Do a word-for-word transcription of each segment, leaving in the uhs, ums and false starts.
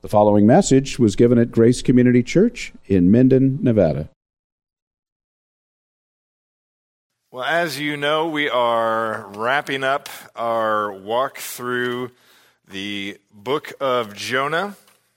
The following message was given at Grace Community Church in Minden, Nevada. Well, as you know, we are wrapping up our walk through the book of Jonah.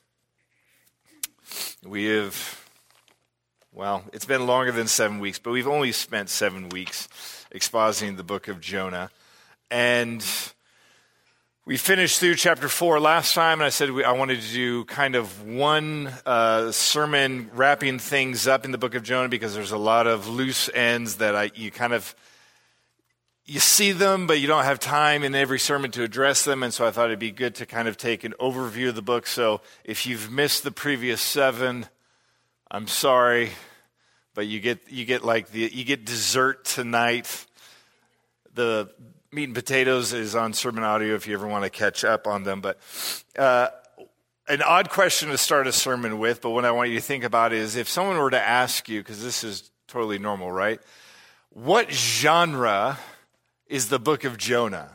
We have, well, it's been longer than seven weeks, but we've only spent seven weeks expositing the book of Jonah. And we finished through chapter four last time, and I said we, I wanted to do kind of one uh, sermon wrapping things up in the book of Jonah because there's a lot of loose ends that I you kind of, you see them, but you don't have time in every sermon to address them, and so I thought it'd be good to kind of take an overview of the book. So if you've missed the previous seven, I'm sorry, but you get you get like the you get dessert tonight. The Meat and Potatoes is on sermon audio if you ever want to catch up on them. But uh, an odd question to start a sermon with, but what I want you to think about is if someone were to ask you, because this is totally normal, right? What genre is the book of Jonah?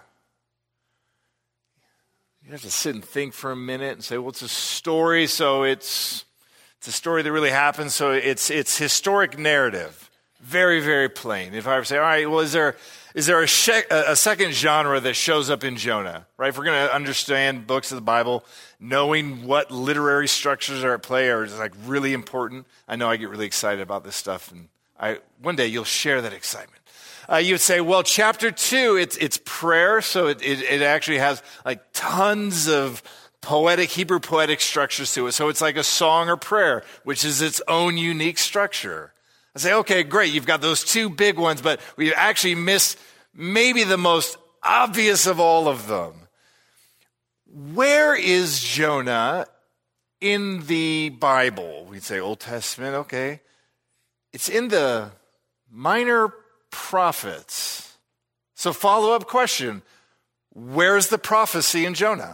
You have to sit and think for a minute and say, well, it's a story, so it's it's a story that really happened, so it's it's historic narrative. Very, very plain. If I were to say, all right, well, is there is there a, she- a second genre that shows up in Jonah, right? If we're going to understand books of the Bible, knowing what literary structures are at play are like really important. I know I get really excited about this stuff, and I one day you'll share that excitement. Uh, you would say, well, chapter two, it's it's prayer, so it, it, it actually has like tons of poetic, Hebrew poetic structures to it. So it's like a song or prayer, which is its own unique structure. I say, okay, great, you've got those two big ones, but we actually missed maybe the most obvious of all of them. Where is Jonah in the Bible? We'd say Old Testament, okay. It's in the minor prophets. So follow-up question, where's the prophecy in Jonah?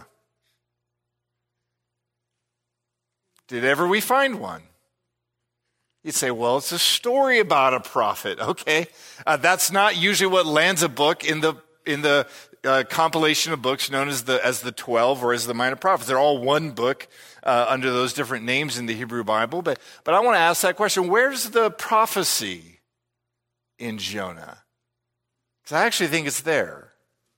Did ever we find one? You'd say, well, it's a story about a prophet. Okay, uh, that's not usually what lands a book in the in the uh, compilation of books known as the as the twelve or as the Minor Prophets. They're all one book uh, under those different names in the Hebrew Bible. But but I want to ask that question: where's the prophecy in Jonah? Because I actually think it's there.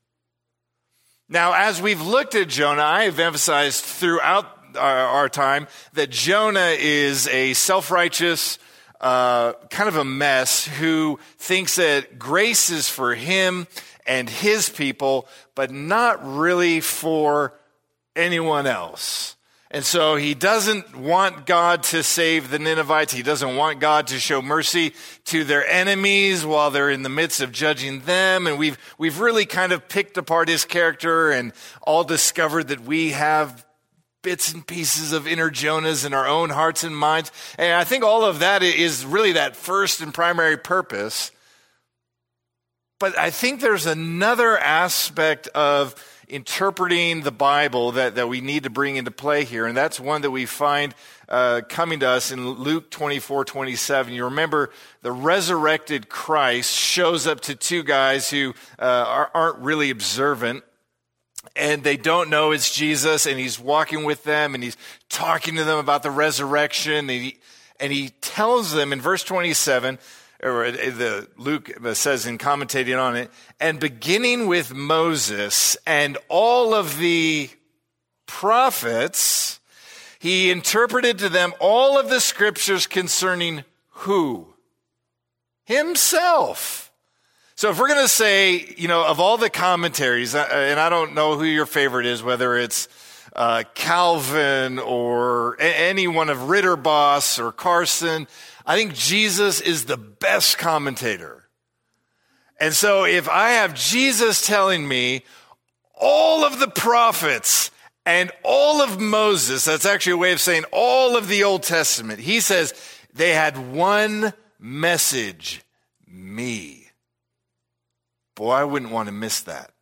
Now, as we've looked at Jonah, I have emphasized throughout Our, our time that Jonah is a self-righteous uh, kind of a mess who thinks that grace is for him and his people, but not really for anyone else. And so he doesn't want God to save the Ninevites. He doesn't want God to show mercy to their enemies while they're in the midst of judging them. And we've we've really kind of picked apart his character and all discovered that we have bits and pieces of inner Jonahs in our own hearts and minds. And I think all of that is really that first and primary purpose. But I think there's another aspect of interpreting the Bible that, that we need to bring into play here. And that's one that we find uh, coming to us in Luke twenty-four twenty-seven. You remember the resurrected Christ shows up to two guys who uh, are, aren't really observant. And they don't know it's Jesus, and he's walking with them, and he's talking to them about the resurrection, and he, and he tells them in verse twenty-seven, or the Luke says in commentating on it, and beginning with Moses and all of the prophets, he interpreted to them all of the scriptures concerning who? Himself. So if we're going to say, you know, of all the commentaries, and I don't know who your favorite is, whether it's uh, Calvin or a- any one of Ritterboss or Carson, I think Jesus is the best commentator. And so if I have Jesus telling me all of the prophets and all of Moses, that's actually a way of saying all of the Old Testament, he says they had one message, me. Boy, I wouldn't want to miss that.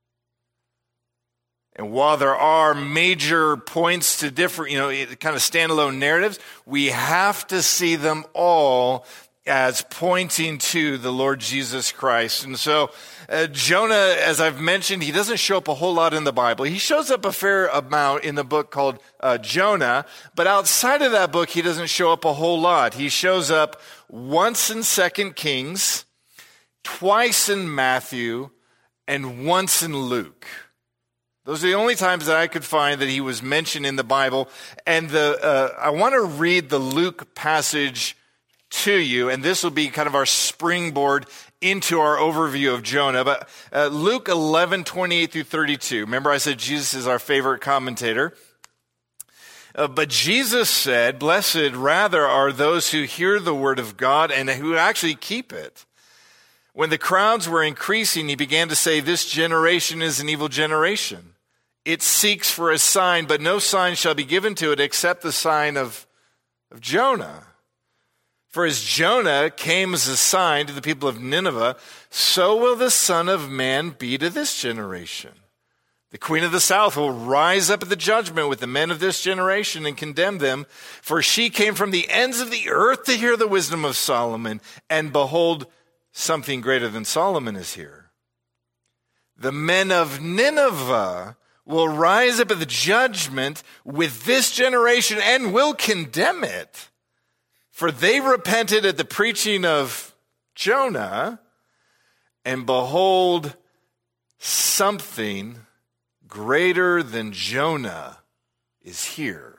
And while there are major points to different, you know, kind of standalone narratives, we have to see them all as pointing to the Lord Jesus Christ. And so uh, Jonah, as I've mentioned, he doesn't show up a whole lot in the Bible. He shows up a fair amount in the book called uh, Jonah, but outside of that book, he doesn't show up a whole lot. He shows up once in Second Kings, twice in Matthew, and once in Luke. Those are the only times that I could find that he was mentioned in the Bible. And the uh, I want to read the Luke passage to you, and this will be kind of our springboard into our overview of Jonah. But uh, Luke eleven, twenty-eight through thirty-two. Remember I said Jesus is our favorite commentator. Uh, but Jesus said, "Blessed rather are those who hear the word of God and who actually keep it." When the crowds were increasing, he began to say, "This generation is an evil generation. It seeks for a sign, but no sign shall be given to it except the sign of, of Jonah. For as Jonah came as a sign to the people of Nineveh, so will the Son of Man be to this generation. The queen of the south will rise up at the judgment with the men of this generation and condemn them, for she came from the ends of the earth to hear the wisdom of Solomon, and behold, something greater than Solomon is here. The men of Nineveh will rise up at the judgment with this generation and will condemn it. For they repented at the preaching of Jonah, and behold, something greater than Jonah is here."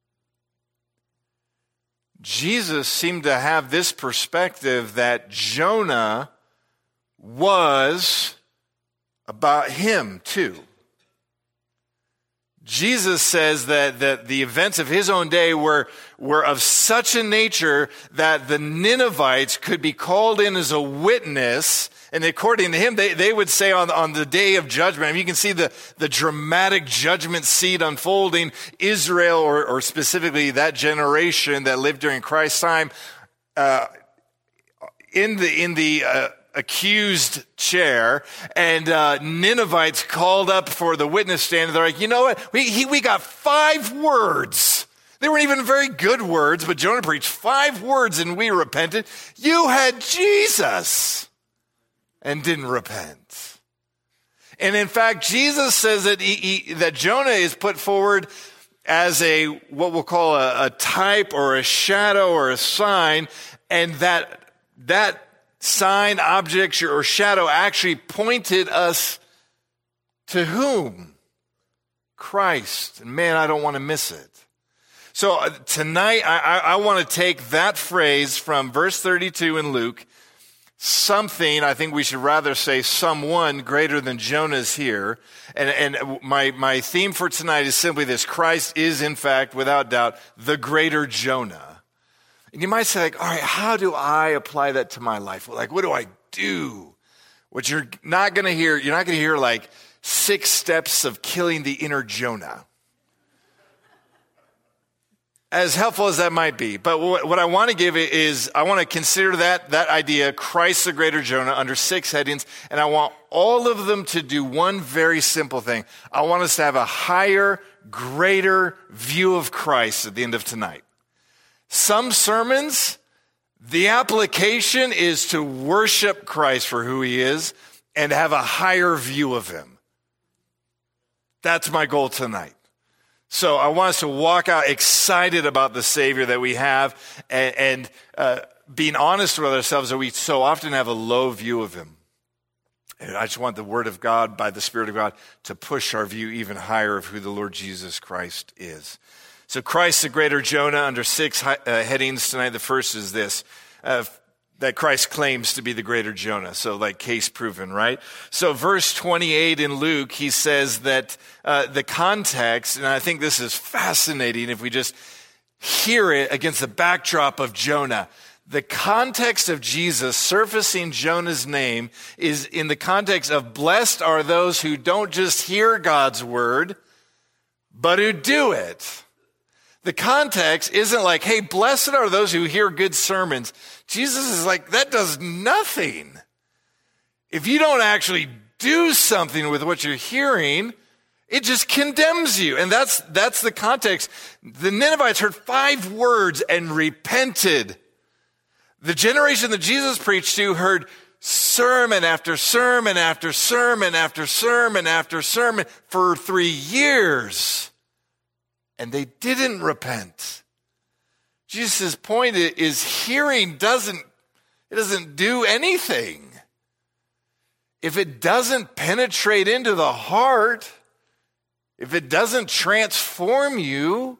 Jesus seemed to have this perspective that Jonah was about him too. Jesus says that, that the events of his own day were, were of such a nature that the Ninevites could be called in as a witness. And according to him, they, they would say on, on the day of judgment, I mean, you can see the, the dramatic judgment scene unfolding. Israel, or, or specifically that generation that lived during Christ's time, uh, in the, in the, uh, accused chair, and uh, Ninevites called up for the witness stand. They're like, you know what? We, he, we got five words. They weren't even very good words, but Jonah preached five words and we repented. You had Jesus and didn't repent. And in fact, Jesus says that he, he, that Jonah is put forward as a, what we'll call a, a type or a shadow or a sign, and that, that sign, object, or shadow actually pointed us to whom? Christ. And man, I don't want to miss it. So uh, tonight, I, I, I want to take that phrase from verse thirty-two in Luke, something, I think we should rather say someone greater than Jonah is here. And, and my, my theme for tonight is simply this: Christ is, in fact, without doubt, the greater Jonah. And you might say, like, all right, how do I apply that to my life? Well, like, what do I do? What you're not going to hear, you're not going to hear like six steps of killing the inner Jonah. As helpful as that might be. But what I want to give is, I want to consider that, that idea, Christ the greater Jonah, under six headings. And I want all of them to do one very simple thing. I want us to have a higher, greater view of Christ at the end of tonight. Some sermons, the application is to worship Christ for who he is and have a higher view of him. That's my goal tonight. So I want us to walk out excited about the Savior that we have, and, and uh, being honest with ourselves that we so often have a low view of him. And I just want the Word of God, by the Spirit of God, to push our view even higher of who the Lord Jesus Christ is. So Christ the greater Jonah, under six uh, headings tonight. The first is this, uh, that Christ claims to be the greater Jonah. So like case proven, right? So verse twenty-eight in Luke, he says that uh, the context, and I think this is fascinating if we just hear it against the backdrop of Jonah. The context of Jesus surfacing Jonah's name is in the context of blessed are those who don't just hear God's word, but who do it. The context isn't like, hey, blessed are those who hear good sermons. Jesus is like, that does nothing. If you don't actually do something with what you're hearing, it just condemns you. And that's, that's the context. The Ninevites heard five words and repented. The generation that Jesus preached to heard sermon after sermon after sermon after sermon after sermon for three years. And they didn't repent. Jesus' point is hearing doesn't, it doesn't do anything. If it doesn't penetrate into the heart, if it doesn't transform you,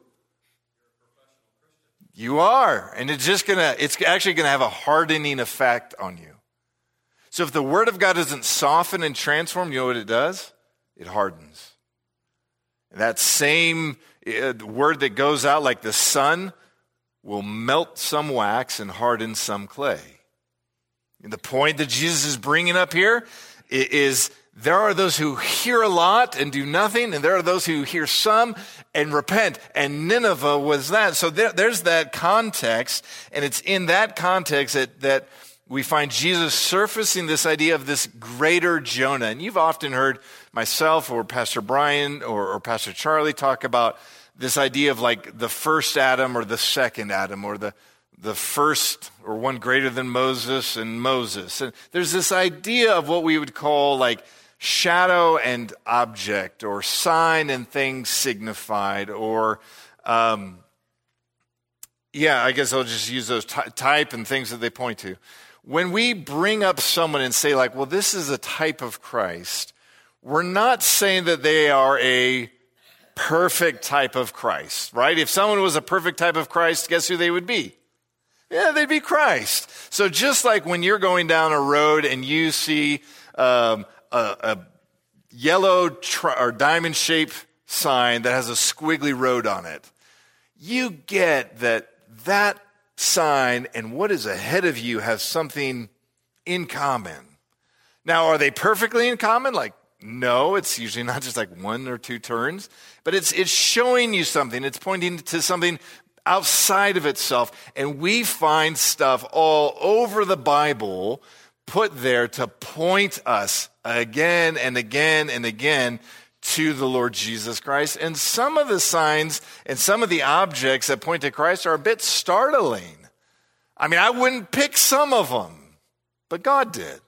you are. And it's just gonna, it's actually gonna have a hardening effect on you. So if the Word of God doesn't soften and transform, you know what it does? It hardens. That same uh, word that goes out like the sun will melt some wax and harden some clay. And the point that Jesus is bringing up here is there are those who hear a lot and do nothing, and there are those who hear some and repent. And Nineveh was that. So there, there's that context, and it's in that context that, that we find Jesus surfacing this idea of this greater Jonah. And you've often heard myself or Pastor Brian or, or Pastor Charlie talk about this idea of like the first Adam or the second Adam, or the, the first or one greater than Moses and Moses. And there's this idea of what we would call like shadow and object, or sign and thing signified, or um, yeah, I guess I'll just use those ty- type and things that they point to. When we bring up someone and say like, well, this is a type of Christ, we're not saying that they are a perfect type of Christ, right? If someone was a perfect type of Christ, guess who they would be? Yeah, they'd be Christ. So just like when you're going down a road and you see um, a, a yellow tri- or diamond-shaped sign that has a squiggly road on it, you get that that sign and what is ahead of you have something in common. Now, are they perfectly in common? Like, no, it's usually not just like one or two turns, but it's it's showing you something. It's pointing to something outside of itself. And we find stuff all over the Bible put there to point us again and again and again to the Lord Jesus Christ. And some of the signs and some of the objects that point to Christ are a bit startling. I mean, I wouldn't pick some of them, but God did.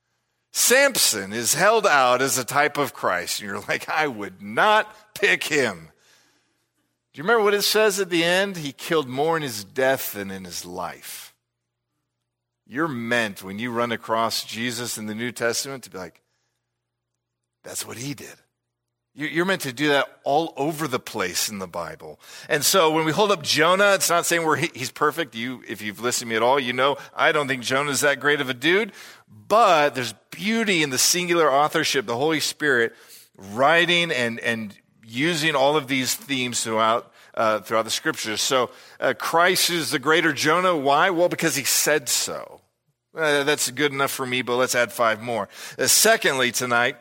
Samson is held out as a type of Christ. And you're like, I would not pick him. Do you remember what it says at the end? He killed more in his death than in his life. You're meant, when you run across Jesus in the New Testament, to be like, that's what he did. You're meant to do that all over the place in the Bible. And so when we hold up Jonah, it's not saying we're, he's perfect. You, if you've listened to me at all, you know I don't think Jonah's that great of a dude. But there's beauty in the singular authorship, the Holy Spirit, writing and, and using all of these themes throughout uh, throughout the Scriptures. So uh, Christ is the greater Jonah. Why? Well, because he said so. Uh, that's good enough for me, but let's add five more. Uh, secondly, tonight,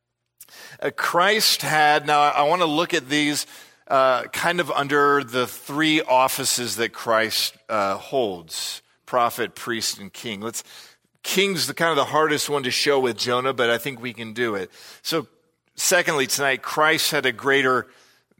Uh, Christ had, now I want to look at these uh, kind of under the three offices that Christ uh, holds: prophet, priest, and king. Let's, king's the kind of the hardest one to show with Jonah, but I think we can do it. So secondly tonight, Christ had a greater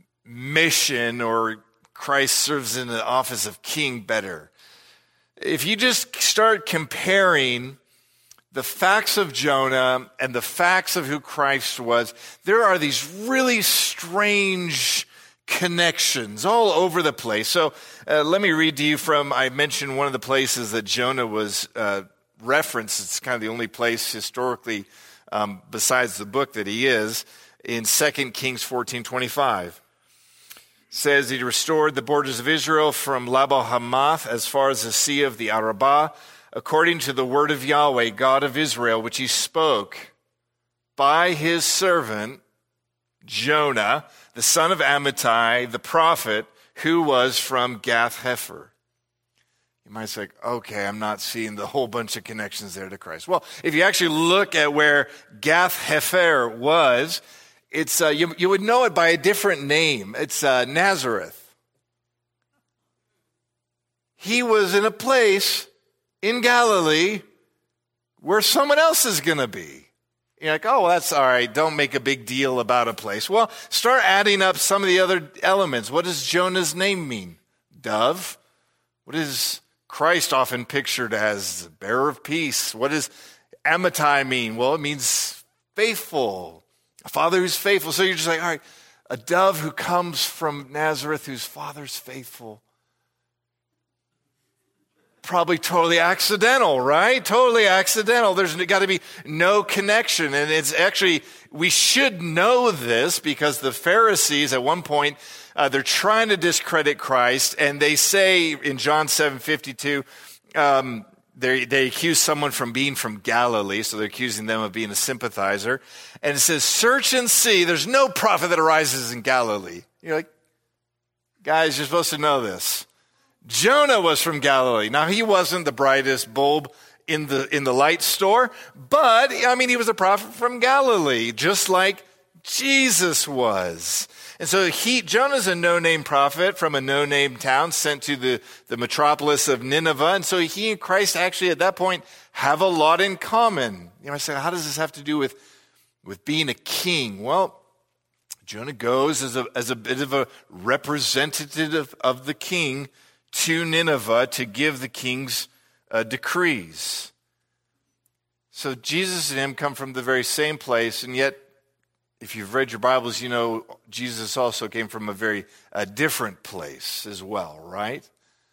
mission, or Christ serves in the office of king better. If you just start comparing the facts of Jonah and the facts of who Christ was, there are these really strange connections all over the place. So uh, let me read to you from, I mentioned one of the places that Jonah was uh, referenced. It's kind of the only place historically um, besides the book that he is, in Second Kings fourteen twenty-five. It says he restored the borders of Israel from Labo Hamath as far as the sea of the Arabah, according to the word of Yahweh, God of Israel, which he spoke by his servant Jonah, the son of Amittai, the prophet, who was from Gath-Hepher. You might say, okay, I'm not seeing the whole bunch of connections there to Christ. Well, if you actually look at where Gath-Hepher was, it's uh, you, you would know it by a different name. It's uh, Nazareth. He was in a place in Galilee where someone else is going to be. You're like, oh, well, that's all right. Don't make a big deal about a place. Well, start adding up some of the other elements. What does Jonah's name mean? Dove. What does Christ often pictured as the bearer of peace. What does Amittai mean? Well, it means faithful. A father who's faithful. So you're just like, all right, a dove who comes from Nazareth whose father's faithful. Probably totally accidental, right? Totally accidental. There's got to be no connection. And it's actually, we should know this because the Pharisees at one point, uh, they're trying to discredit Christ. And they say in John seven fifty-two, um, they, they accuse someone from being from Galilee. So they're accusing them of being a sympathizer. And it says, search and see, there's no prophet that arises in Galilee. You're like, guys, you're supposed to know this. Jonah was from Galilee. Now, he wasn't the brightest bulb in the in the light store, but, I mean, he was a prophet from Galilee, just like Jesus was. And so he, Jonah's a no-name prophet from a no-name town sent to the, the metropolis of Nineveh. And so he and Christ actually at that point have a lot in common. You know, I said, how does this have to do with, with being a king? Well, Jonah goes as a, as a bit of a representative of the king to Nineveh to give the king's uh, decrees. So Jesus and him come from the very same place, and yet, if you've read your Bibles, you know Jesus also came from a very uh, different place as well, right?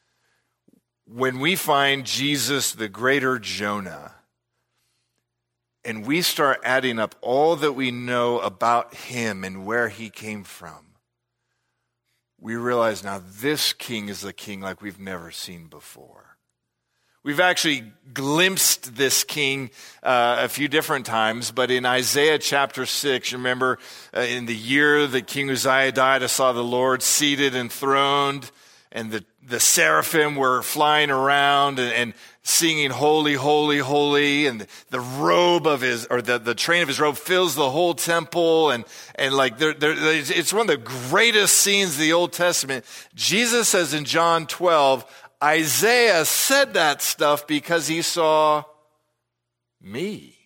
When we find Jesus, the greater Jonah, and we start adding up all that we know about him and where he came from, we realize now this king is a king like we've never seen before. We've actually glimpsed this king uh, a few different times, but in Isaiah chapter six, you remember uh, in the year that King Uzziah died, I saw the Lord seated enthroned, and the, the seraphim were flying around and, and singing, holy, holy, holy, and the robe of his, or the, the train of his robe fills the whole temple, and, and like, they're, they're, it's one of the greatest scenes of the Old Testament. Jesus says in John twelve, Isaiah said that stuff because he saw me.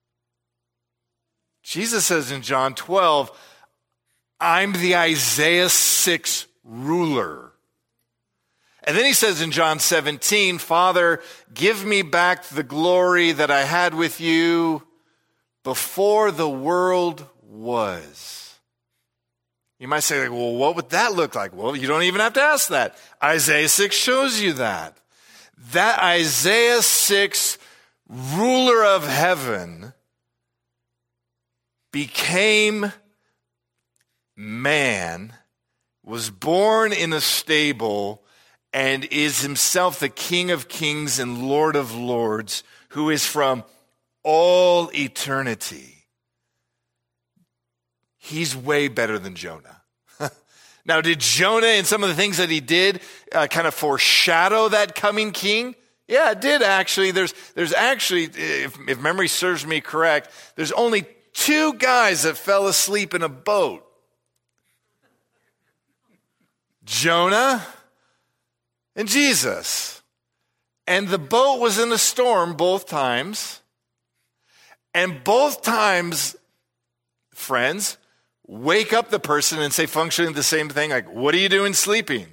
Jesus says in John twelve, I'm the Isaiah six ruler. And then he says in John seventeen, Father, give me back the glory that I had with you before the world was. You might say, like, well, what would that look like? Well, you don't even have to ask that. Isaiah six shows you that. That Isaiah six ruler of heaven became man, was born in a stable, and is himself the King of kings and Lord of lords, who is from all eternity. He's way better than Jonah. Now, did Jonah and some of the things that he did uh, kind of foreshadow that coming king? Yeah, it did actually. There's, there's actually, if, if memory serves me correct, there's only two guys that fell asleep in a boat. Jonah and Jesus. And the boat was in a storm both times. And both times, friends, wake up the person and say functionally the same thing, like, what are you doing sleeping?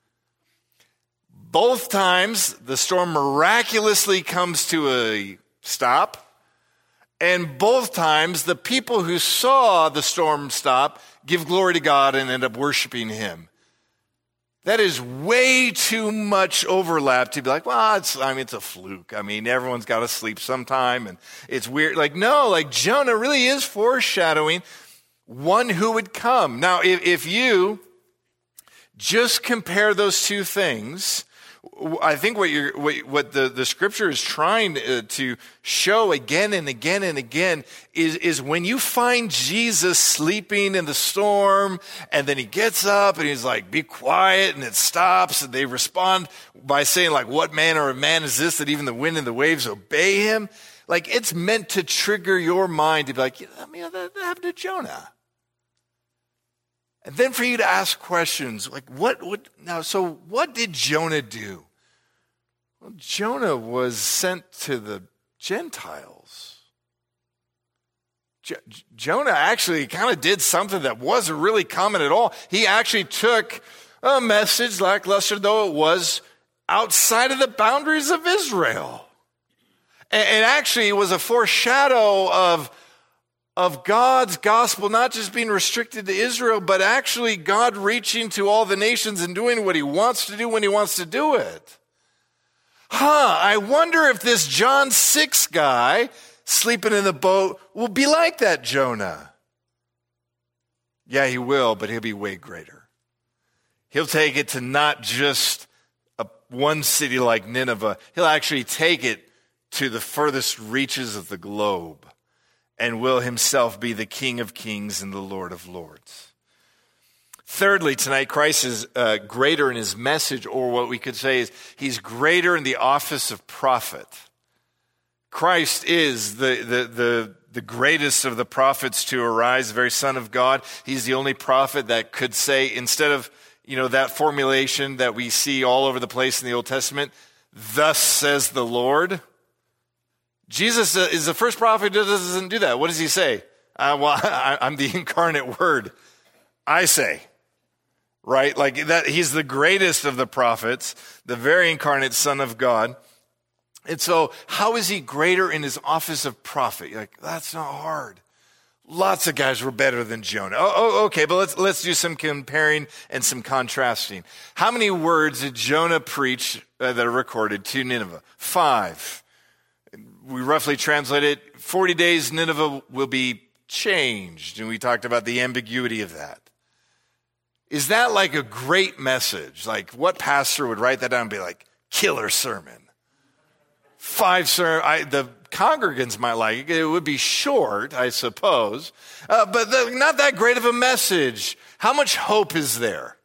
Both times, the storm miraculously comes to a stop. And both times, the people who saw the storm stop give glory to God and end up worshiping him. That is way too much overlap to be like, well, it's, I mean, it's a fluke. I mean, everyone's got to sleep sometime, and it's weird. Like, no, like Jonah really is foreshadowing one who would come. Now, if, if you just compare those two things, I think what you're, what, what the, the scripture is trying to, to show again and again and again is, is when you find Jesus sleeping in the storm, and then he gets up and he's like, be quiet, and it stops, and they respond by saying, like, what manner of man is this that even the wind and the waves obey him? Like, it's meant to trigger your mind to be like, I mean, that happened to Jonah. And then for you to ask questions like, what would, now, so what did Jonah do? Well, Jonah was sent to the Gentiles. Jo- Jonah actually kind of did something that wasn't really common at all. He actually took a message, lackluster though it was, outside of the boundaries of Israel. And, and actually, it was a foreshadow of, of God's gospel not just being restricted to Israel, but actually God reaching to all the nations and doing what he wants to do when he wants to do it. Huh, I wonder if this John six guy sleeping in the boat will be like that Jonah. Yeah, he will, but he'll be way greater. He'll take it to not just a, one city like Nineveh. He'll actually take it to the furthest reaches of the globe and will himself be the King of Kings and the Lord of Lords. Thirdly, tonight, Christ is uh, greater in his message, or what we could say is he's greater in the office of prophet. Christ is the, the, the, the greatest of the prophets to arise, the very Son of God. He's the only prophet that could say, instead of, you know, that formulation that we see all over the place in the Old Testament, thus says the Lord. Jesus is the first prophet that doesn't do that. What does he say? Uh, well, I, I'm the incarnate word. I say. Right? Like that, he's the greatest of the prophets, the very incarnate Son of God. And so, how is he greater in his office of prophet? You're like, that's not hard. Lots of guys were better than Jonah. Oh, oh, okay, but let's let's do some comparing and some contrasting. How many words did Jonah preach uh, that are recorded to Nineveh? Five. We roughly translate it, forty days Nineveh will be changed. And we talked about the ambiguity of that. Is that like a great message? Like what pastor would write that down and be like, killer sermon? Five sermons. The congregants might like it. It would be short, I suppose, uh, but the, not that great of a message. How much hope is there?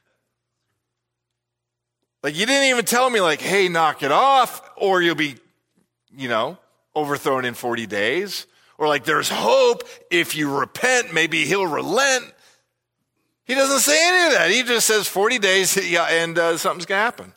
Like you didn't even tell me like, hey, knock it off, or you'll be, you know, overthrown in forty days. Or like there's hope. If you repent, maybe he'll relent. He doesn't say any of that. He just says forty days yeah, and uh, something's going to happen.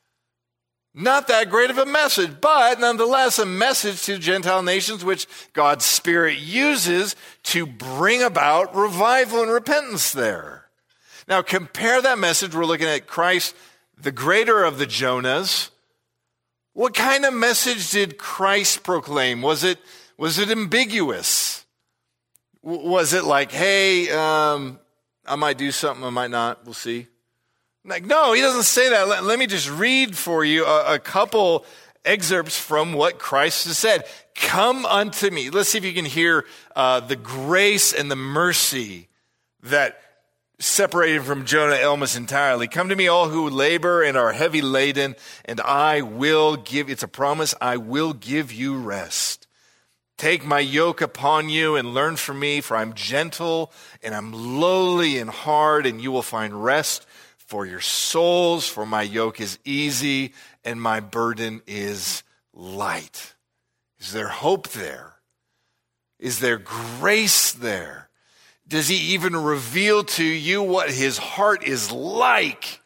Not that great of a message, but nonetheless a message to Gentile nations which God's Spirit uses to bring about revival and repentance there. Now compare that message. We're looking at Christ, the greater of the Jonahs. What kind of message did Christ proclaim? Was it, was it ambiguous? W- was it like, hey, um, I might do something, I might not, we'll see? Like, no, he doesn't say that. Let, let me just read for you a, a couple excerpts from what Christ has said. Come unto me. Let's see if you can hear uh, the grace and the mercy that separated from Jonah almost entirely. Come to me, all who labor and are heavy laden, and I will give, it's a promise, I will give you rest. Take my yoke upon you and learn from me, for I'm gentle and I'm lowly in heart, and you will find rest for your souls, for my yoke is easy and my burden is light. Is there hope there? Is there grace there? Does he even reveal to you what his heart is like?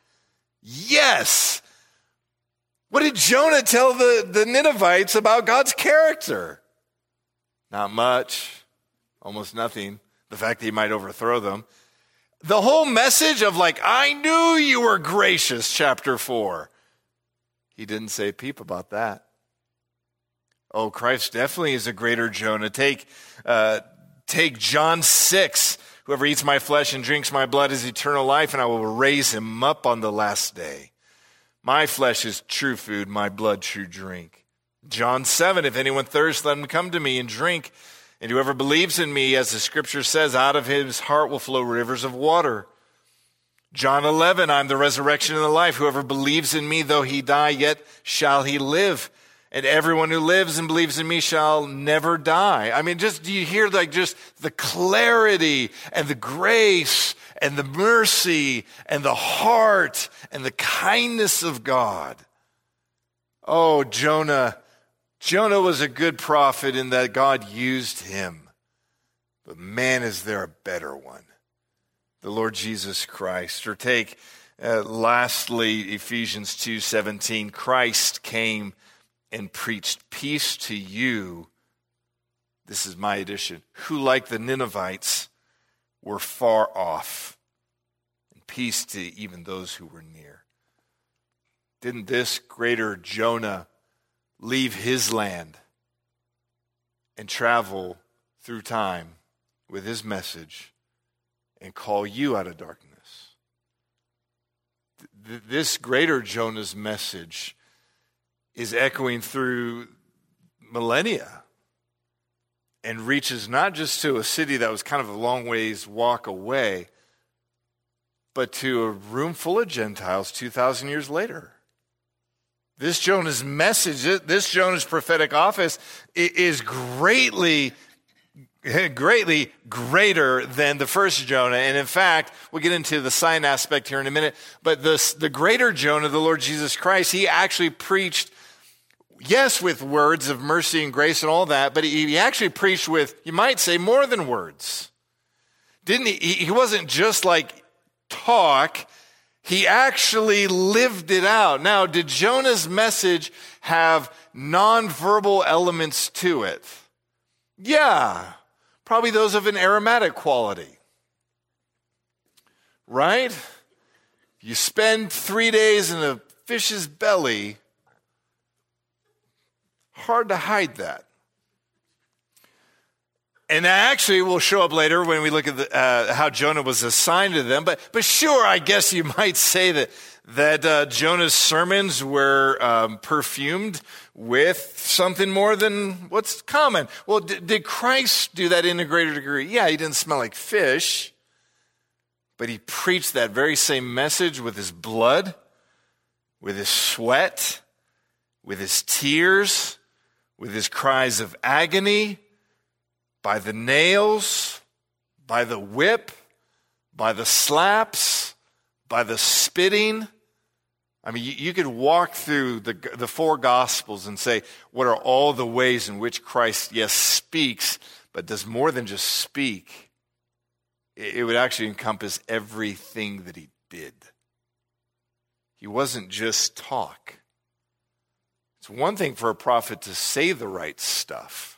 Yes. What did Jonah tell the, the Ninevites about God's character? Not much, almost nothing. The fact that he might overthrow them. The whole message of like, I knew you were gracious, chapter four. He didn't say a peep about that. Oh, Christ definitely is a greater Jonah. Take, uh, take John six. Whoever eats my flesh and drinks my blood has eternal life, and I will raise him up on the last day. My flesh is true food, my blood true drink. John seven, if anyone thirsts, let him come to me and drink. And whoever believes in me, as the scripture says, out of his heart will flow rivers of water. John eleven, I'm the resurrection and the life. Whoever believes in me, though he die, yet shall he live. And everyone who lives and believes in me shall never die. I mean, just do you hear like just the clarity and the grace and the mercy and the heart and the kindness of God? Oh, Jonah. Jonah was a good prophet in that God used him. But man, is there a better one. The Lord Jesus Christ. Or take, uh, lastly, Ephesians two seventeen. Christ came and preached peace to you. This is my addition. Who, like the Ninevites, were far off. And peace to even those who were near. Didn't this greater Jonah leave his land and travel through time with his message and call you out of darkness? Th- this greater Jonah's message is echoing through millennia and reaches not just to a city that was kind of a long ways walk away, but to a room full of Gentiles two thousand years later. This Jonah's message, this Jonah's prophetic office is greatly, greatly greater than the first Jonah. And in fact, we'll get into the sign aspect here in a minute, but this, the greater Jonah, the Lord Jesus Christ, he actually preached, yes, with words of mercy and grace and all that, but he, he actually preached with, you might say, more than words. Didn't he? He, he wasn't just like talk. He actually lived it out. Now, did Jonah's message have nonverbal elements to it? Yeah, probably those of an aromatic quality. Right? You spend three days in a fish's belly, hard to hide that. And that actually will show up later when we look at the, uh, how Jonah was assigned to them. But, but sure, I guess you might say that, that uh, Jonah's sermons were um, perfumed with something more than what's common. Well, d- did Christ do that in a greater degree? Yeah, he didn't smell like fish, but he preached that very same message with his blood, with his sweat, with his tears, with his cries of agony, by the nails, by the whip, by the slaps, by the spitting. I mean, you, you could walk through the, the four Gospels and say, what are all the ways in which Christ, yes, speaks, but does more than just speak? It, it would actually encompass everything that he did. He wasn't just talk. It's one thing for a prophet to say the right stuff.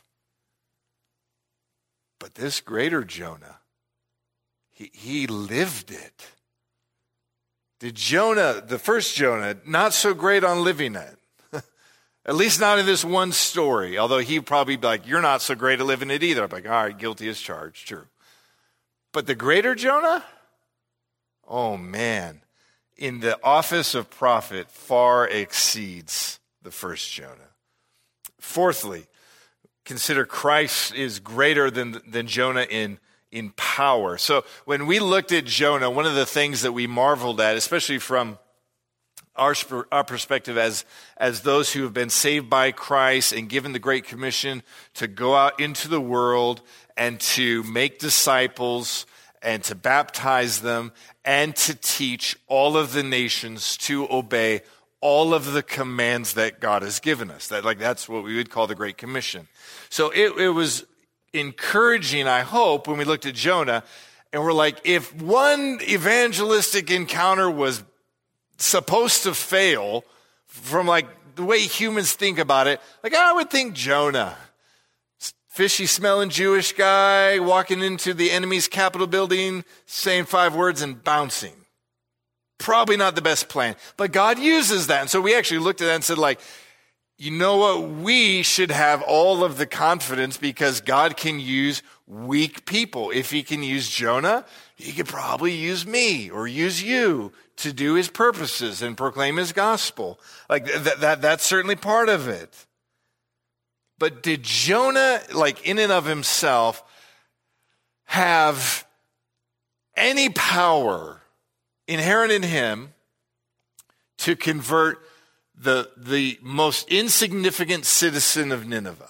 But this greater Jonah, he, he lived it. Did Jonah, the first Jonah, not so great on living it? At least not in this one story, although he'd probably be like, you're not so great at living it either. I'm like, all right, guilty as charged, true. But the greater Jonah? Oh man, in the office of prophet far exceeds the first Jonah. Fourthly, consider Christ is greater than, than Jonah in, in power. So when we looked at Jonah, one of the things that we marveled at, especially from our, our perspective as, as those who have been saved by Christ and given the Great Commission to go out into the world and to make disciples and to baptize them and to teach all of the nations to obey all of the commands that God has given us. That, like, that's what we would call the Great Commission. So it, it was encouraging, I hope, when we looked at Jonah, and we're like, if one evangelistic encounter was supposed to fail from like the way humans think about it, like I would think Jonah, fishy smelling Jewish guy walking into the enemy's Capitol building, saying five words and bouncing. Probably not the best plan, but God uses that. And so we actually looked at that and said, like, you know what? We should have all of the confidence because God can use weak people. If he can use Jonah, he could probably use me or use you to do his purposes and proclaim his gospel. Like that, that that's certainly part of it. But did Jonah, like in and of himself, have any power inherent in him to convert the, the most insignificant citizen of Nineveh?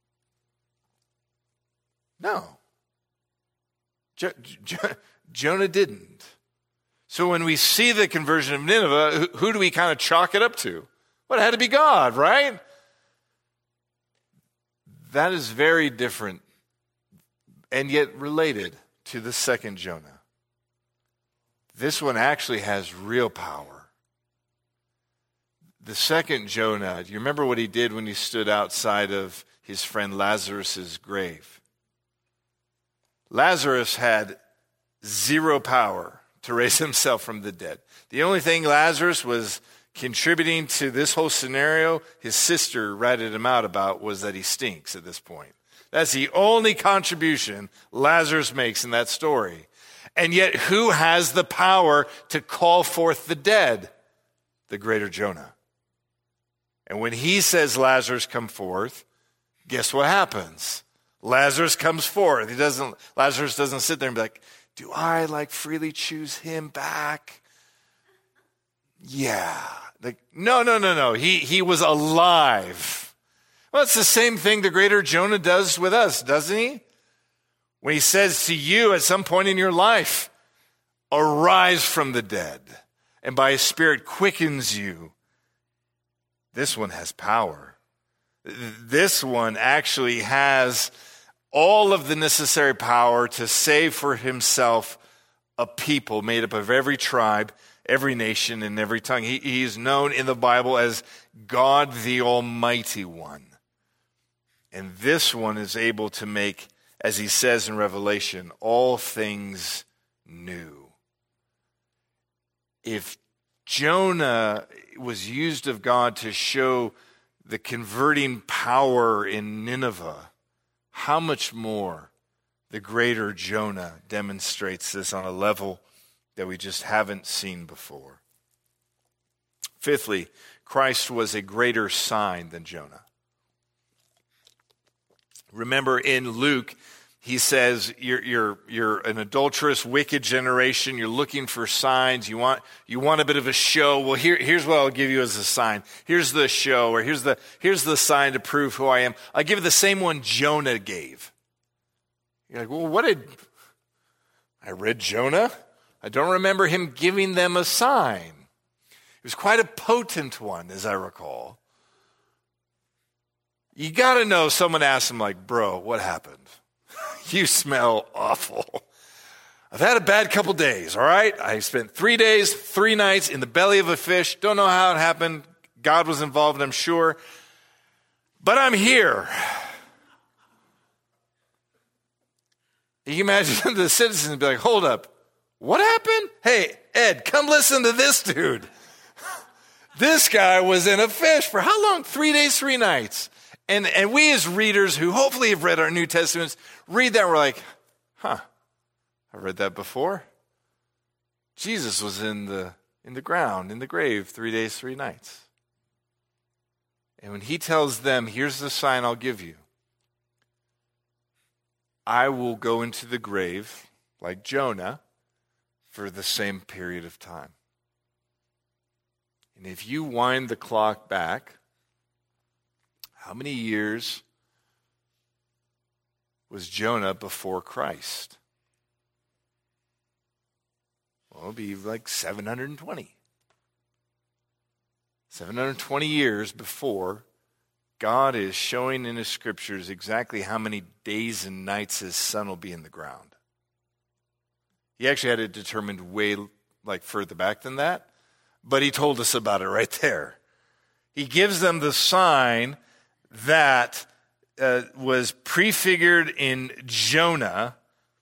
No. Jo- Jo- Jonah didn't. So when we see the conversion of Nineveh, who, who do we kind of chalk it up to? Well, it had to be God, right? That is very different and yet related to the second Jonah. This one actually has real power. The second Jonah, do you remember what he did when he stood outside of his friend Lazarus' grave? Lazarus had zero power to raise himself from the dead. The only thing Lazarus was contributing to this whole scenario, his sister ratted him out about was that he stinks at this point. That's the only contribution Lazarus makes in that story. And yet, who has the power to call forth the dead? The greater Jonah. And when he says, Lazarus, come forth, guess what happens? Lazarus comes forth. He doesn't, Lazarus doesn't sit there and be like, do I like freely choose him back? Yeah. Like, no, no, no, no. He, he was alive. Well, it's the same thing the greater Jonah does with us, doesn't he? When he says to you at some point in your life, arise from the dead, and by his Spirit quickens you. This one has power. This one actually has all of the necessary power to save for himself a people made up of every tribe, every nation, and every tongue. He, he is known in the Bible as God the Almighty One. And this one is able to make, as he says in Revelation, all things new. If Jonah was used of God to show the converting power in Nineveh, how much more the greater Jonah demonstrates this on a level that we just haven't seen before. Fifthly, Christ was a greater sign than Jonah. Remember in Luke, he says, you're, you're, you're an adulterous, wicked generation. You're looking for signs. You want, you want a bit of a show. Well, here, here's what I'll give you as a sign. Here's the show, or here's the, here's the sign to prove who I am. I'll give you the same one Jonah gave. You're like, well, what did, I read Jonah. I don't remember him giving them a sign. It was quite a potent one, as I recall. You got to know, someone asked him, like, bro, what happened? You smell awful. I've had a bad couple days, all right? I spent three days, three nights in the belly of a fish. Don't know how it happened. God was involved, I'm sure. But I'm here. You can imagine the citizens be like, hold up. What happened? Hey, Ed, come listen to this dude. This guy was in a fish for how long? Three days, three nights. And and we as readers who hopefully have read our New Testaments, read that and we're like, huh, I read that before. Jesus was in the in the ground, in the grave, three days, three nights. And when he tells them, here's the sign I'll give you. I will go into the grave, like Jonah, for the same period of time. And if you wind the clock back, how many years was Jonah before Christ? Well, it would be like seven hundred twenty. seven hundred twenty years before God is showing in his scriptures exactly how many days and nights his son will be in the ground. He actually had it determined way like further back than that, but he told us about it right there. He gives them the sign that uh, was prefigured in Jonah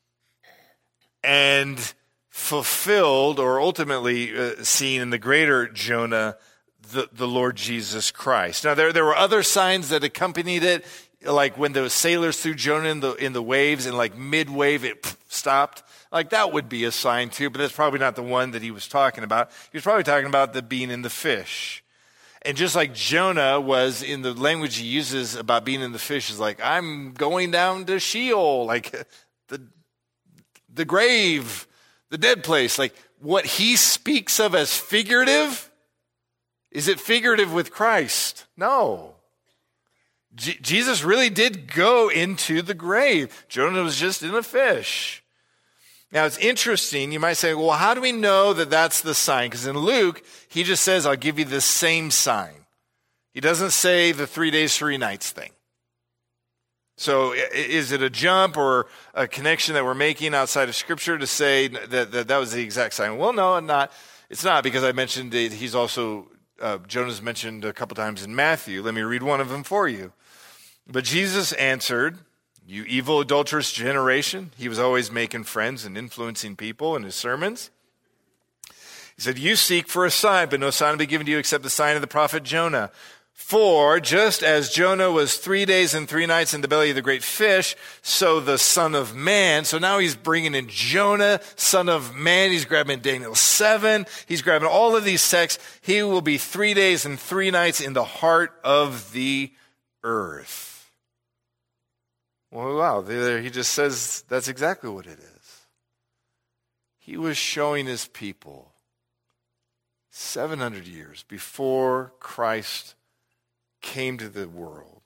and fulfilled or ultimately uh, seen in the greater Jonah, the, the Lord Jesus Christ. Now, there, there were other signs that accompanied it, like when the sailors threw Jonah in the, in the waves and like mid-wave it pff, stopped. Like that would be a sign too, but that's probably not the one that he was talking about. He was probably talking about the being in the fish. And just like Jonah was in the language he uses about being in the fish is like, I'm going down to Sheol, like the, the grave, the dead place. Like what he speaks of as figurative, is it figurative with Christ? No. J- Jesus really did go into the grave. Jonah was just in a fish. Now, it's interesting. You might say, well, how do we know that that's the sign? Because in Luke, he just says, I'll give you the same sign. He doesn't say the three days, three nights thing. So is it a jump or a connection that we're making outside of Scripture to say that that, that was the exact sign? Well, no, not. It's not, because I mentioned that he's also, uh, Jonah's mentioned a couple times in Matthew. Let me read one of them for you. But Jesus answered, you evil, adulterous generation. He was always making friends and influencing people in his sermons. He He said, you seek for a sign, but no sign will be given to you except the sign of the prophet Jonah. For just as Jonah was three days and three nights in the belly of the great fish, so the Son of Man, so now he's bringing in Jonah, Son of Man, he's grabbing Daniel seven, he's grabbing all of these texts. He will be three days and three nights in the heart of the earth. Well, wow, there he just says that's exactly what it is. He was showing his people seven hundred years before Christ came to the world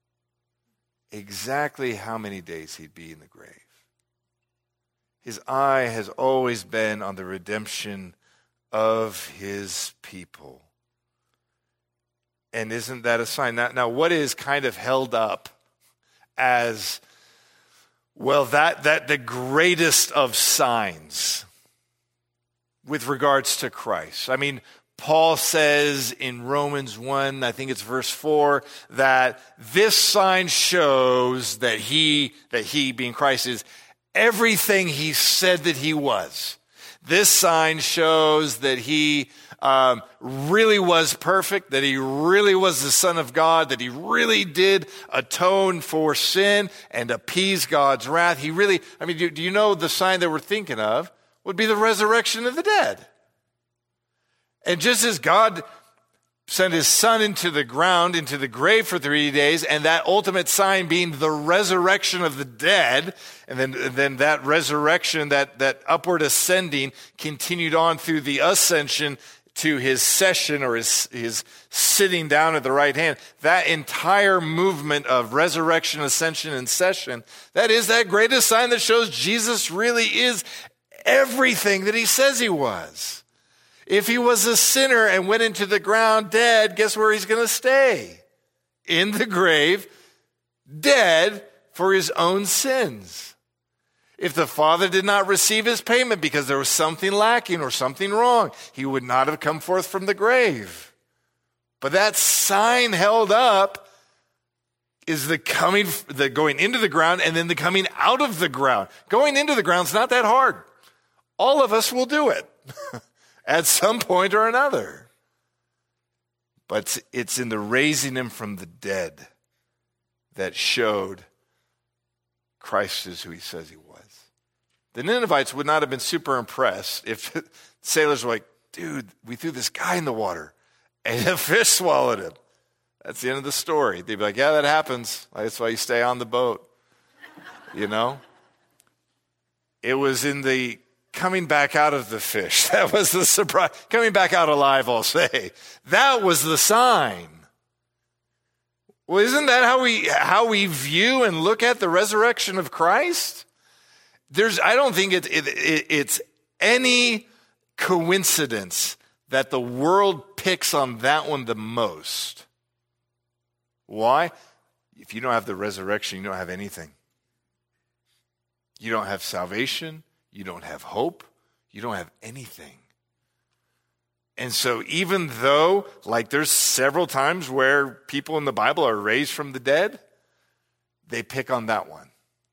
exactly how many days he'd be in the grave. His eye has always been on the redemption of his people. And isn't that a sign? Now, now what is kind of held up as, well, that, that the greatest of signs with regards to Christ? I mean, Paul says in Romans one, I think it's verse four, that this sign shows that he, that he, being Christ, is everything he said that he was. This sign shows that he um, really was perfect, that he really was the Son of God, that he really did atone for sin and appease God's wrath. He really, I mean, do, do you know the sign that we're thinking of would be the resurrection of the dead? And just as God sent his Son into the ground, into the grave for three days, and that ultimate sign being the resurrection of the dead, and then, and then that resurrection, that, that upward ascending, continued on through the ascension to his session or his, his sitting down at the right hand. That entire movement of resurrection, ascension, and session, that is that greatest sign that shows Jesus really is everything that he says he was. If he was a sinner and went into the ground dead, guess where he's going to stay? In the grave, dead for his own sins. If the Father did not receive his payment because there was something lacking or something wrong, he would not have come forth from the grave. But that sign held up is the coming, the going into the ground and then the coming out of the ground. Going into the ground is not that hard. All of us will do it. At some point or another. But it's in the raising him from the dead that showed Christ is who he says he was. The Ninevites would not have been super impressed if sailors were like, dude, we threw this guy in the water and a fish swallowed him. That's the end of the story. They'd be like, yeah, that happens. That's why you stay on the boat. You know? It was in the coming back out of the fish. That was the surprise. Coming back out alive, I'll say. That was the sign. Well, isn't that how we how we view and look at the resurrection of Christ? There's, I don't think it, it, it, it's any coincidence that the world picks on that one the most. Why? If you don't have the resurrection, you don't have anything. You don't have salvation. You don't have hope. You don't have anything. And so even though, like there's several times where people in the Bible are raised from the dead, they pick on that one.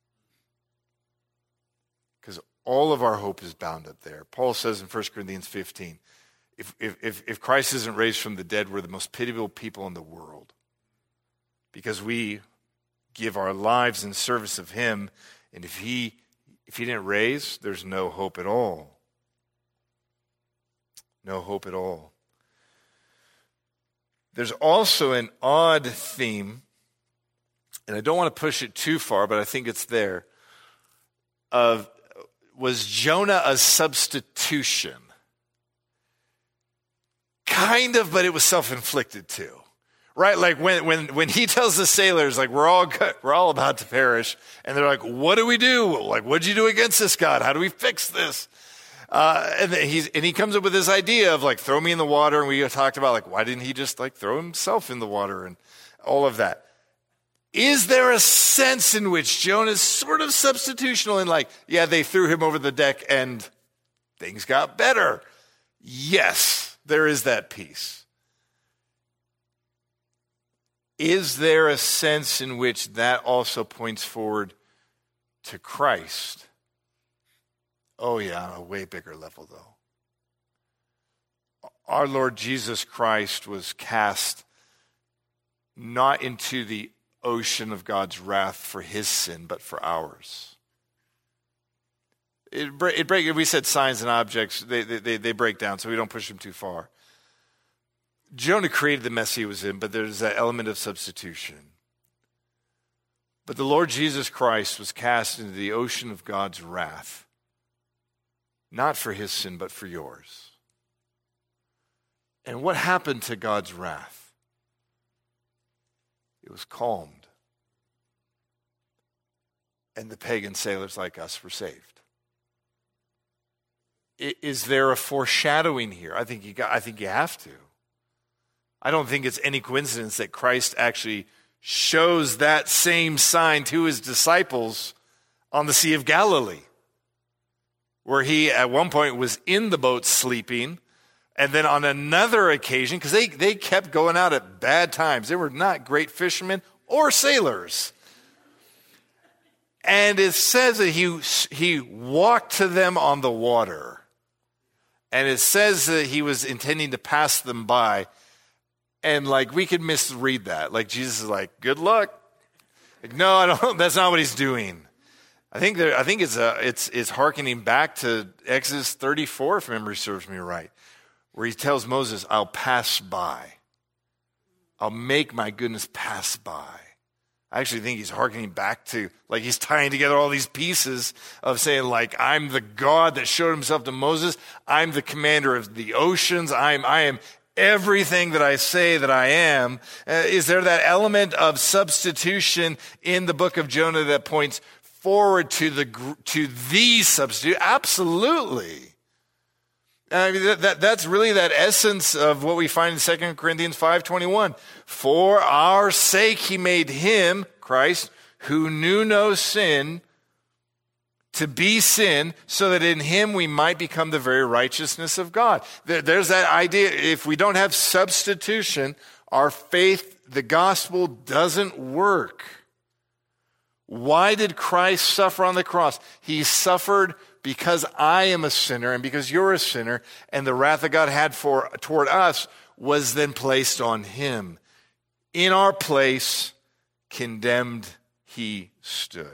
Because all of our hope is bound up there. Paul says in First Corinthians fifteen, if, if, if Christ isn't raised from the dead, we're the most pitiable people in the world. Because we give our lives in service of him, and if he If he didn't raise, there's no hope at all. No hope at all. There's also an odd theme, and I don't want to push it too far, but I think it's there, of was Jonah a substitution? Kind of, but it was self-inflicted too. Right, like when when when he tells the sailors, like we're all good, we're all about to perish, and they're like, "What do we do? Like, what'd you do against this God? How do we fix this?" Uh, and he's and he comes up with this idea of like, "Throw me in the water." And we talked about like, why didn't he just like throw himself in the water and all of that? Is there a sense in which Jonah's sort of substitutional in like, yeah, they threw him over the deck and things got better? Yes, there is that piece. Is there a sense in which that also points forward to Christ? Oh yeah, on a way bigger level though. our Lord Jesus Christ was cast not into the ocean of God's wrath for his sin, but for ours. It, it break, we said signs and objects, they, they, they break down, so we don't push them too far. Jonah created the mess he was in, but there's that element of substitution. But the Lord Jesus Christ was cast into the ocean of God's wrath, not for his sin, but for yours. And what happened to God's wrath? It was calmed. And the pagan sailors like us were saved. Is there a foreshadowing here? I think you got, I think you have to. I don't think it's any coincidence that Christ actually shows that same sign to his disciples on the Sea of Galilee, where he at one point was in the boat sleeping, and then on another occasion, because they, they kept going out at bad times. They were not great fishermen or sailors. And it says that he, he walked to them on the water. And it says that he was intending to pass them by. And like we could misread that. Like Jesus is like, good luck. Like, no, I don't. That's not what he's doing. I think there, I think it's a, it's it's hearkening back to Exodus thirty-four, if memory serves me right, where he tells Moses, "I'll pass by. I'll make my goodness pass by." I actually think he's hearkening back to, like he's tying together all these pieces of saying, like, I'm the God that showed himself to Moses. I'm the commander of the oceans. I'm I am. Everything that I say that I am. Uh, is there that element of substitution in the book of Jonah that points forward to the to the substitute? Absolutely. I mean, that, that, that's really that essence of what we find in Second Corinthians five twenty-one. For our sake he made him, Christ, who knew no sin, to be sin, so that in him we might become the very righteousness of God. There, there's that idea, if we don't have substitution, our faith, the gospel, doesn't work. Why did Christ suffer on the cross? He suffered because I am a sinner and because you're a sinner, and the wrath that God had for toward us was then placed on him. In our place, condemned he stood.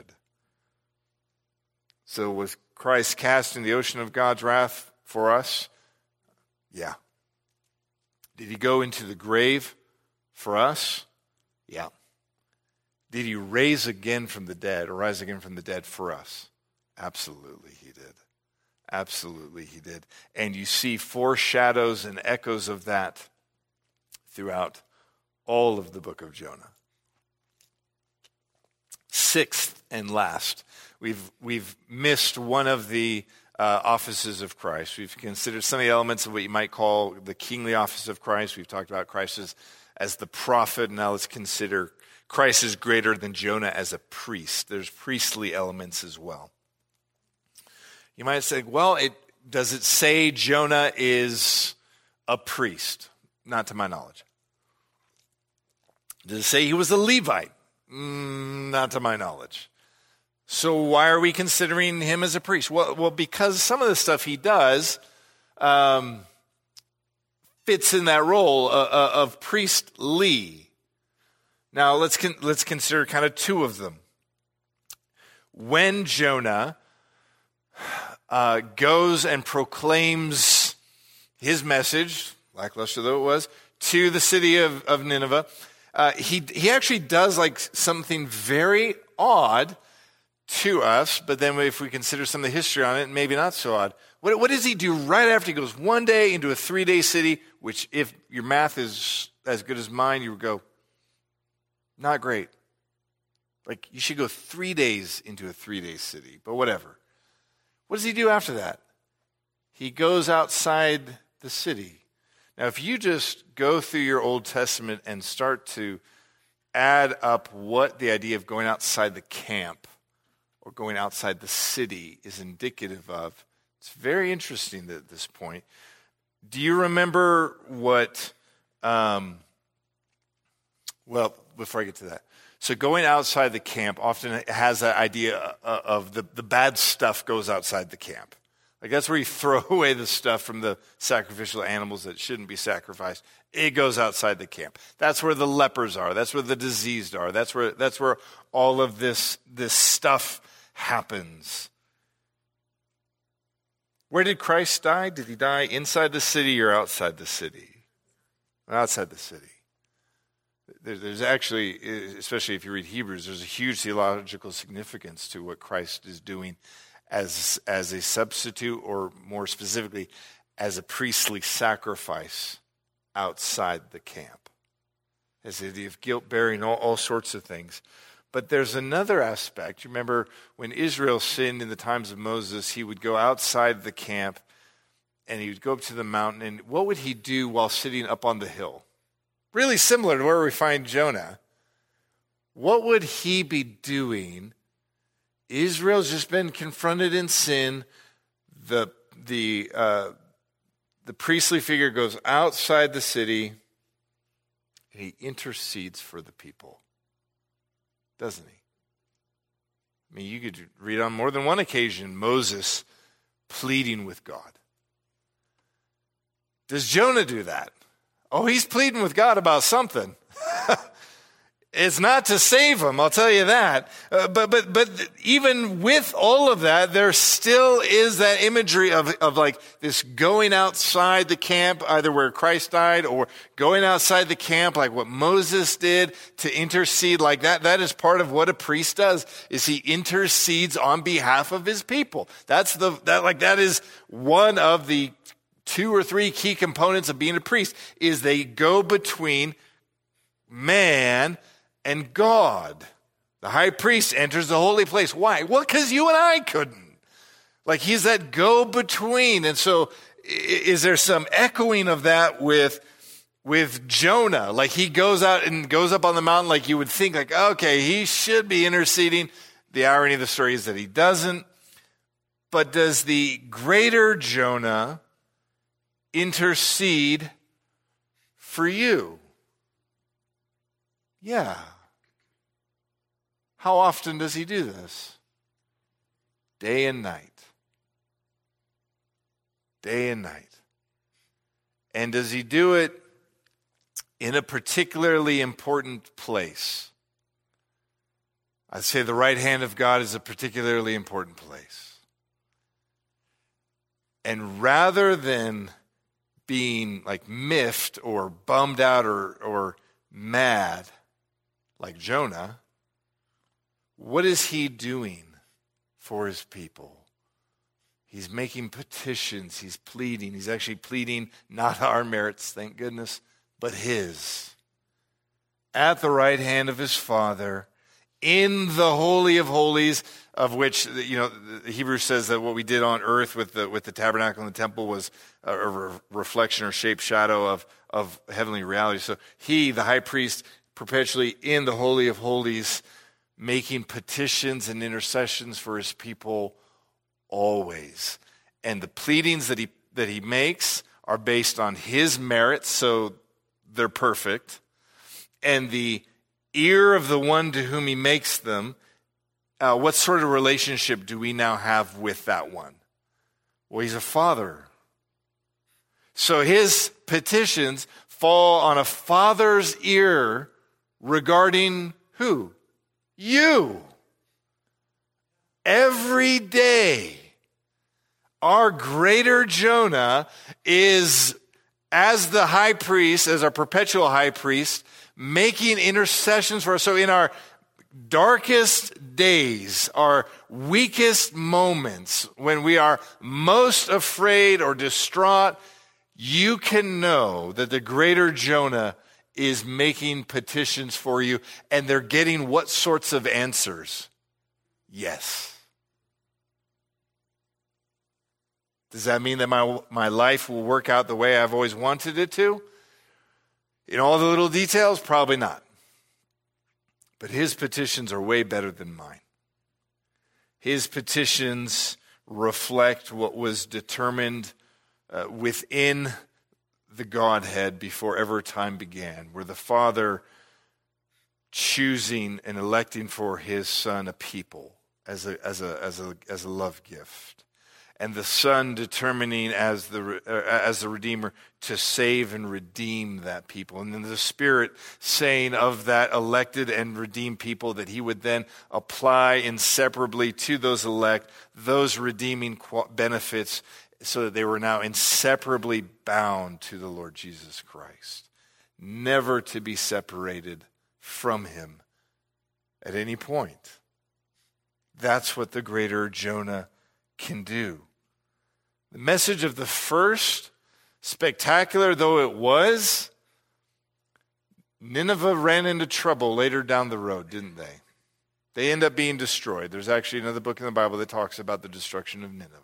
So was Christ cast in the ocean of God's wrath for us? Yeah. Did he go into the grave for us? Yeah. Did he raise again from the dead, or rise again from the dead for us? Absolutely he did. Absolutely he did. And you see foreshadows and echoes of that throughout all of the book of Jonah. Sixth and last, we've we've missed one of the uh, offices of Christ. We've considered some of the elements of what you might call the kingly office of Christ. We've talked about Christ as, as the prophet. Now let's consider Christ is greater than Jonah as a priest. There's priestly elements as well. You might say, well, it, does it say Jonah is a priest? Not to my knowledge. Does it say he was a Levite? Mm, not to my knowledge. So why are we considering him as a priest? Well, well, because some of the stuff he does um, fits in that role uh, uh, of priestly. Now let's con- let's consider kind of two of them. When Jonah uh, goes and proclaims his message, lackluster though it was, to the city of, of Nineveh, uh, he he actually does like something very odd to us, but then if we consider some of the history on it, maybe not so odd. What, what does he do right after he goes one day into a three-day city, which if your math is as good as mine, you would go, not great. Like, you should go three days into a three-day city, but whatever. What does he do after that? He goes outside the city. Now, if you just go through your Old Testament and start to add up what the idea of going outside the camp or going outside the city is indicative of, it's very interesting at this point. Do you remember what, um, well, before I get to that. So going outside the camp often has that idea of the, the bad stuff goes outside the camp. Like that's where you throw away the stuff from the sacrificial animals that shouldn't be sacrificed. It goes outside the camp. That's where the lepers are. That's where the diseased are. That's where that's where all of this, this stuff happens. Where did Christ die? Did he die inside the city or outside the city? Outside the city. There's actually, especially if you read Hebrews, there's a huge theological significance to what Christ is doing as, as a substitute, or more specifically, as a priestly sacrifice outside the camp. As the idea of guilt bearing, all, all sorts of things. But there's another aspect. You remember when Israel sinned in the times of Moses, he would go outside the camp and he would go up to the mountain. And what would he do while sitting up on the hill? Really similar to where we find Jonah. What would he be doing? Israel's just been confronted in sin. The, the, uh, the priestly figure goes outside the city and he intercedes for the people. Doesn't he? I mean, you could read on more than one occasion Moses pleading with God. Does Jonah do that? Oh, he's pleading with God about something. It's not to save him, I'll tell you that. Uh, but but but even with all of that, there still is that imagery of, of like this going outside the camp, either where Christ died, or going outside the camp like what Moses did to intercede like that. That is part of what a priest does, is he intercedes on behalf of his people. That's the, that like that is one of the two or three key components of being a priest, is they go between man and God. The high priest enters the holy place. Why? Well, because you and I couldn't. Like he's that go-between. And so is there some echoing of that with, with Jonah? Like he goes out and goes up on the mountain like you would think, like, okay, he should be interceding. The irony of the story is that he doesn't. But does the greater Jonah intercede for you? Yeah. How often does he do this? Day and night. Day and night. And does he do it in a particularly important place? I'd say the right hand of God is a particularly important place. And rather than being like miffed or bummed out or, or mad like Jonah, what is he doing for his people? He's making petitions. He's pleading. He's actually pleading not our merits, thank goodness, but his. At the right hand of his Father, in the Holy of Holies, of which, you know, the Hebrews says that what we did on earth with the with the tabernacle and the temple was a, a re- reflection or shape, shadow of, of heavenly reality. So he, the high priest, perpetually in the Holy of Holies, making petitions and intercessions for his people always. And the pleadings that he that he makes are based on his merits, so they're perfect. And the ear of the one to whom he makes them, uh, what sort of relationship do we now have with that one? Well, he's a father. So his petitions fall on a father's ear regarding who? You. Every day, our greater Jonah is, as the high priest, as our perpetual high priest, making intercessions for us. So in our darkest days, our weakest moments, when we are most afraid or distraught, you can know that the greater Jonah is making petitions for you, and they're getting what sorts of answers? Yes. Does that mean that my, my life will work out the way I've always wanted it to? In all the little details, probably not. But his petitions are way better than mine. His petitions reflect what was determined uh, within the Godhead before ever time began, where the Father choosing and electing for his Son a people as a as a as a as a love gift. and the Son determining as the uh, as the Redeemer to save and redeem that people. And then the Spirit saying of that elected and redeemed people that he would then apply inseparably to those elect those redeeming benefits so that they were now inseparably bound to the Lord Jesus Christ, never to be separated from him at any point. That's what the greater Jonah can do. The message of the first, spectacular though it was, Nineveh ran into trouble later down the road, didn't they? They end up being destroyed. There's actually another book in the Bible that talks about the destruction of Nineveh.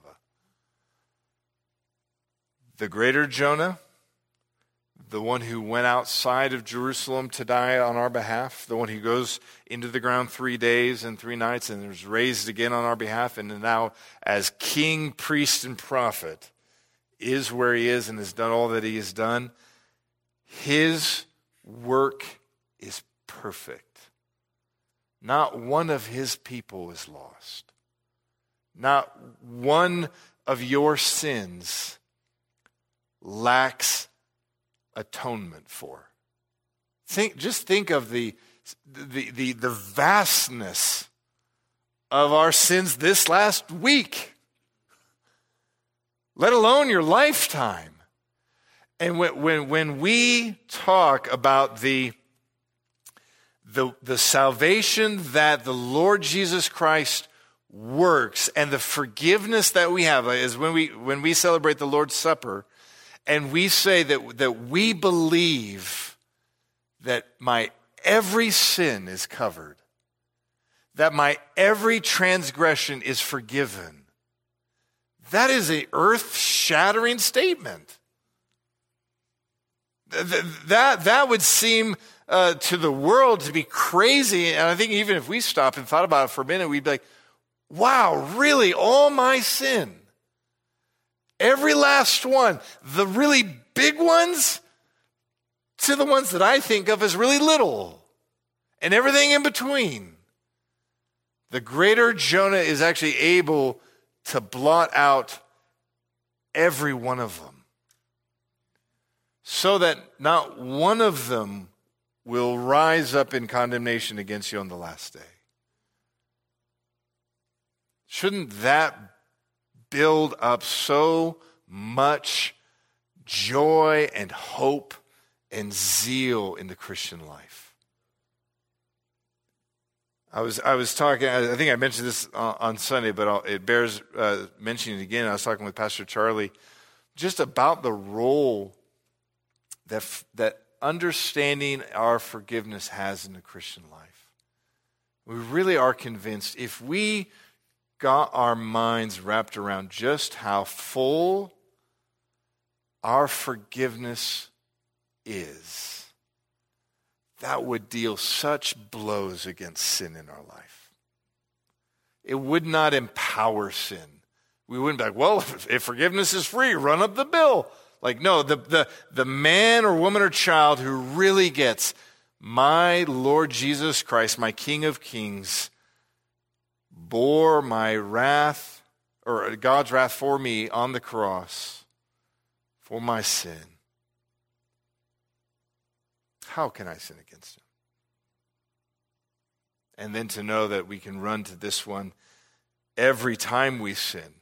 The greater Jonah, the one who went outside of Jerusalem to die on our behalf, the one who goes into the ground three days and three nights and is raised again on our behalf, and now as king, priest, and prophet is where he is and has done all that he has done. His work is perfect. Not one of his people is lost. Not one of your sins lacks atonement for. Think, just think of the, the, the, the vastness of our sins this last week, let alone your lifetime. And when, when, when we talk about the, the, the salvation that the Lord Jesus Christ works and the forgiveness that we have, is when we, when we celebrate the Lord's Supper, and we say that, that we believe that my every sin is covered, that my every transgression is forgiven. That is an earth-shattering statement. That, that would seem uh, to the world to be crazy, and I think even if we stopped and thought about it for a minute, we'd be like, wow, really, all my sin? Every last one, the really big ones to the ones that I think of as really little, and everything in between. The greater Jonah is actually able to blot out every one of them, so that not one of them will rise up in condemnation against you on the last day. Shouldn't that build up so much joy and hope and zeal in the Christian life? I was I was talking, I think I mentioned this on Sunday, but I'll, it bears uh, mentioning it again. I was talking with Pastor Charlie just about the role that that understanding our forgiveness has in the Christian life. We really are convinced if we got our minds wrapped around just how full our forgiveness is, that would deal such blows against sin in our life. It would not empower sin. We wouldn't be like, well, if, if forgiveness is free, run up the bill. Like, no, the, the, the man or woman or child who really gets my Lord Jesus Christ, my King of Kings, bore my wrath, or God's wrath for me on the cross, for my sin. How can I sin against him? And then to know that we can run to this one every time we sin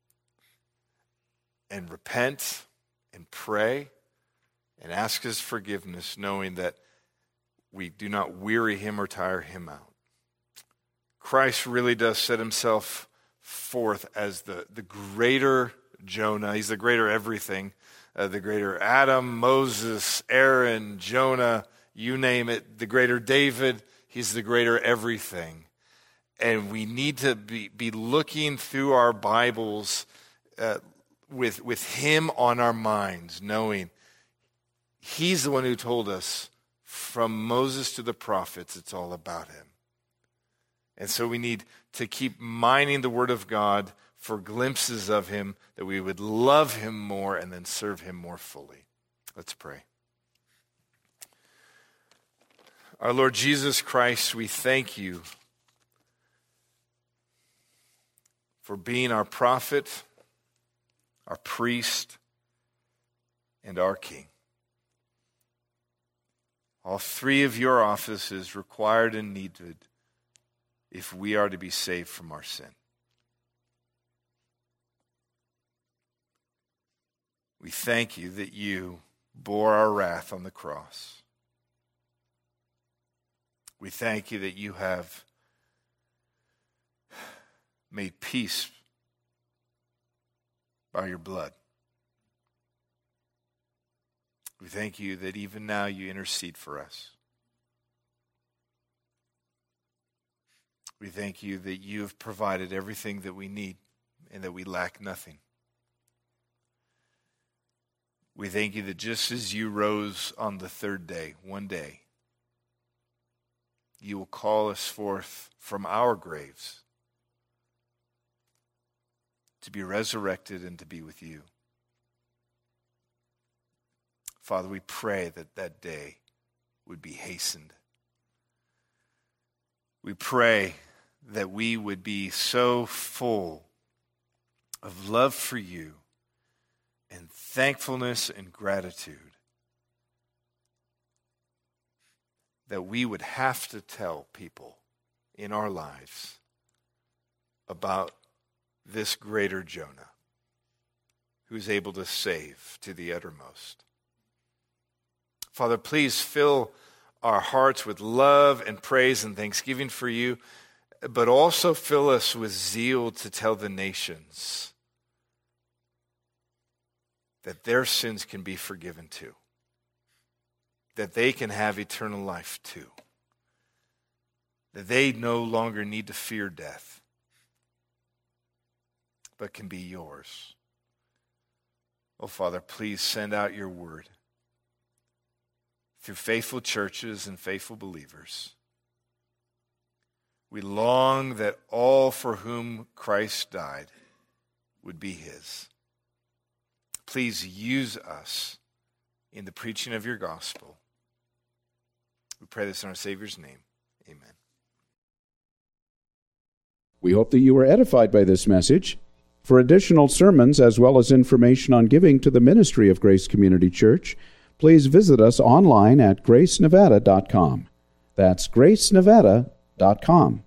and repent and pray and ask his forgiveness, knowing that we do not weary him or tire him out. Christ really does set himself forth as the, the greater Jonah. He's the greater everything. Uh, the greater Adam, Moses, Aaron, Jonah, you name it. The greater David. He's the greater everything. And we need to be, be looking through our Bibles uh, with, with him on our minds, knowing he's the one who told us from Moses to the prophets, it's all about him. And so we need to keep mining the Word of God for glimpses of him, that we would love him more and then serve him more fully. Let's pray. Our Lord Jesus Christ, we thank you for being our prophet, our priest, and our King. All three of your offices required and needed if we are to be saved from our sin. We thank you that you bore our wrath on the cross. We thank you that you have made peace by your blood. We thank you that even now you intercede for us. We thank you that you have provided everything that we need and that we lack nothing. We thank you that just as you rose on the third day, one day, you will call us forth from our graves to be resurrected and to be with you. Father, we pray that that day would be hastened. We pray that we would be so full of love for you and thankfulness and gratitude that we would have to tell people in our lives about this greater Jonah who's able to save to the uttermost. Father, please fill our hearts with love and praise and thanksgiving for you, but also fill us with zeal to tell the nations that their sins can be forgiven too, that they can have eternal life too, that they no longer need to fear death, but can be yours. Oh, Father, please send out your word through faithful churches and faithful believers. We long that all for whom Christ died would be his. Please use us in the preaching of your gospel. We pray this in our Savior's name. Amen. We hope that you were edified by this message. For additional sermons as well as information on giving to the ministry of Grace Community Church, please visit us online at grace nevada dot com. That's grace nevada dot com.